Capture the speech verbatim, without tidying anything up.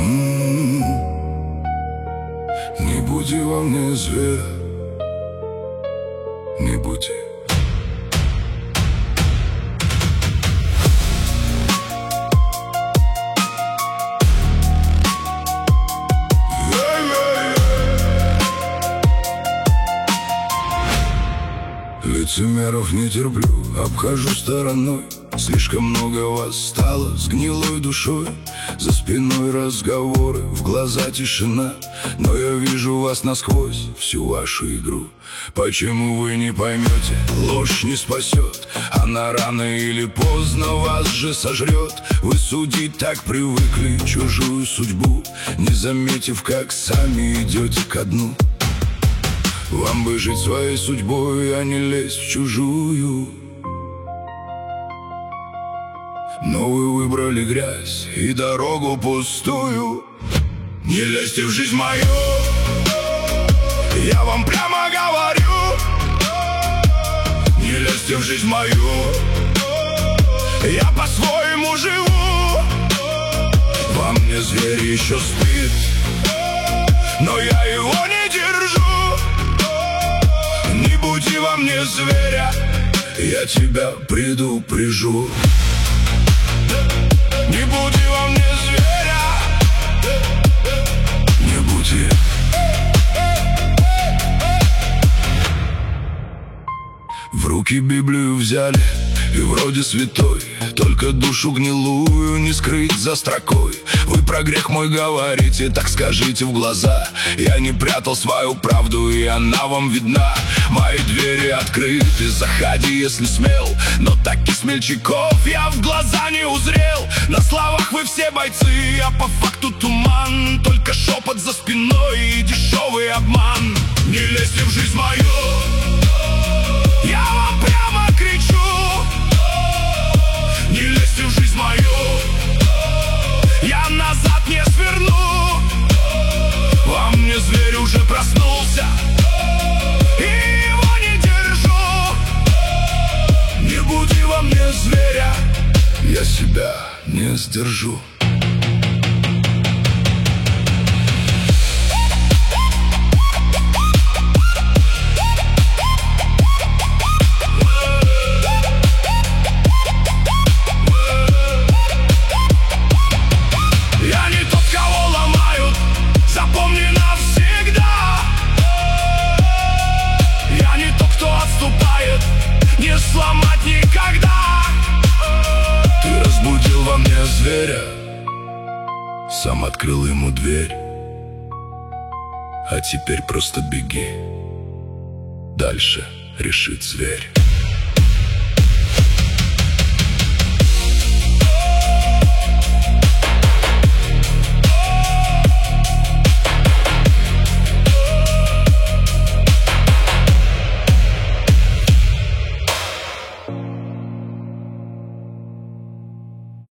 М-м-м. Не буди во мне зверя, не буди. Лицемеров не терплю, обхожу стороной. Слишком много вас стало с гнилой душой. За спиной разговоры, в глаза тишина. Но я вижу вас насквозь, всю вашу игру. Почему вы не поймете, ложь не спасет. Она рано или поздно вас же сожрет. Вы судить так привыкли чужую судьбу, не заметив, как сами идете ко дну. Вам бы жить своей судьбой, а не лезть в чужую. Но вы выбрали грязь и дорогу пустую. Не лезьте в жизнь мою, я вам прямо говорю. Не лезьте в жизнь мою, я по-своему живу. Во мне зверь еще спит, но я его не держу. Не буди во мне зверя, я тебя предупрежу. Не буди во мне зверя, не буди. В руки Библию взяли, и вроде святой, только душу гнилую не скрыть за строкой. Вы про грех мой говорите, так скажите в глаза. Я не прятал свою правду, и она вам видна. Мои двери открыты, заходи, если смел. Но таких смельчаков я в глаза не узрел. На словах вы все бойцы, а по факту туман. Только шепот за спиной и дешевый обман. Не лезьте в жизнь мою, я вам прямо кричу. Не лезьте в жизнь мою, я назад не сверну. Во мне зверь уже проснулся, и его не держу. Не буди во мне зверя, я себя не сдержу. Сломать никогда. Ты разбудил во мне зверя, сам открыл ему дверь. А теперь просто беги, дальше решит зверь.